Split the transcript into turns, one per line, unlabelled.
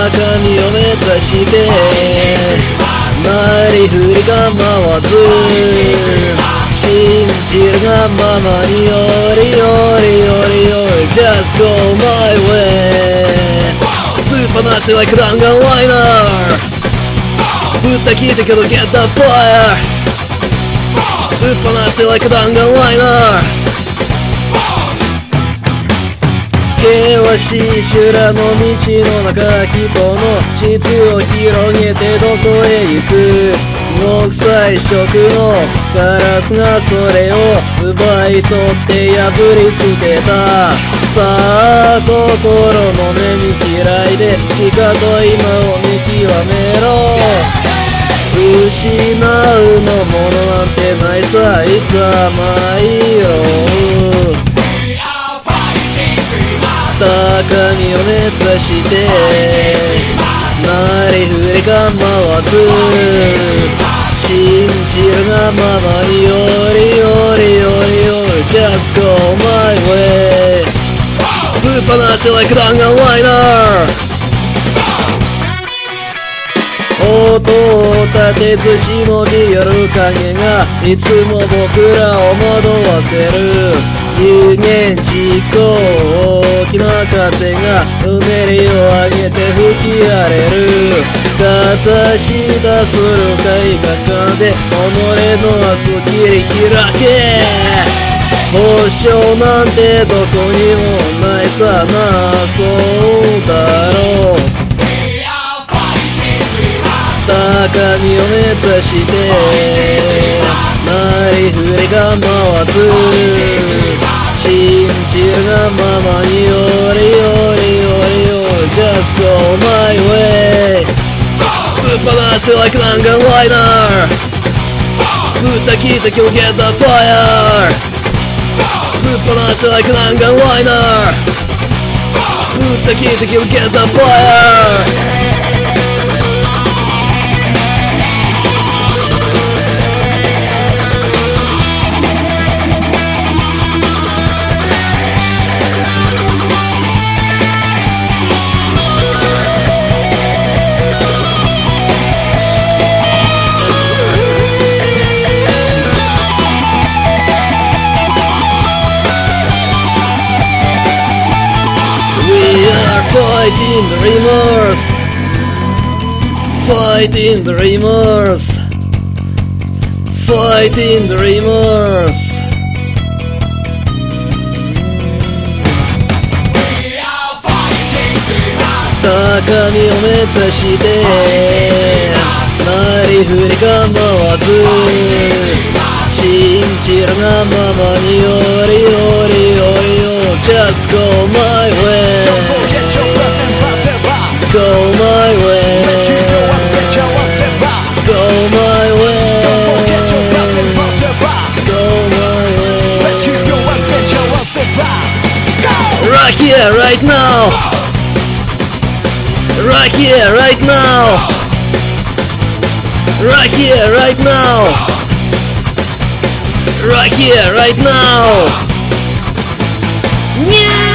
神を目指してなりふり構わず信じるがままによりよりよりより Just go my way ぶっ放せ like 弾丸ライナーぶった切ったけど Get the fire ぶっ放せ like 弾丸ライナー険しい修羅の道の中人の質を広げてどこへ行く木彩色のガラスがそれを奪い取って破り捨てたさあ心の目見開いでしかと今を見極めろ失うのものなんてないさいつ甘いよ高みを目指してなりふり構わず信じるがままによりよりよりより Just go my way ぶっ放せ like 弾丸ライナー音を立てず忍び寄る影がいつも僕らを惑わせる有言実行大きな風がうねりを上げて吹き荒れるかざし出する快感で己の明日切り開け保証なんてどこにもないさなそうだろう高みを目指してなりふり構わず信じるがままによりよりよりよ Just go my way ぶっ放せ like 弾丸ライナーぶった切った今日 Get the fire ぶっ放せ like 弾丸ライナーぶった切った今日 Get the fire Fighting the remorse Fighting the remorse Fighting the remorse高みを目指してなりふり構わず信じるがままによりよりよりよ Just go my way Go my way Go my way Don't forget your past and persevere Go my way Let's keep your adventure and survive Right here, right now Right here, right now Right here, right now Right here, right now Yeah